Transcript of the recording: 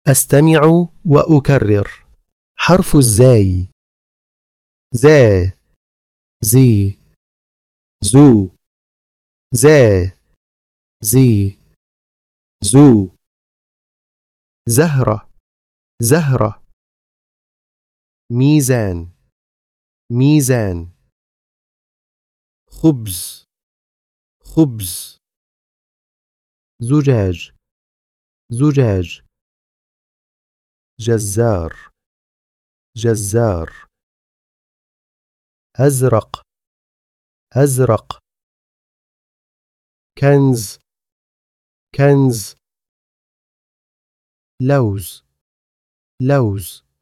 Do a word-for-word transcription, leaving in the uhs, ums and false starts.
أستمع وأكرر. حرف الزاي: زا، زي، زو، زا، زي، زو. زهرة، زهرة. ميزان، ميزان. خبز، خبز. زجاج، زجاج. جزار، جزار. أزرق، أزرق. كنز، كنز. لوز، لوز.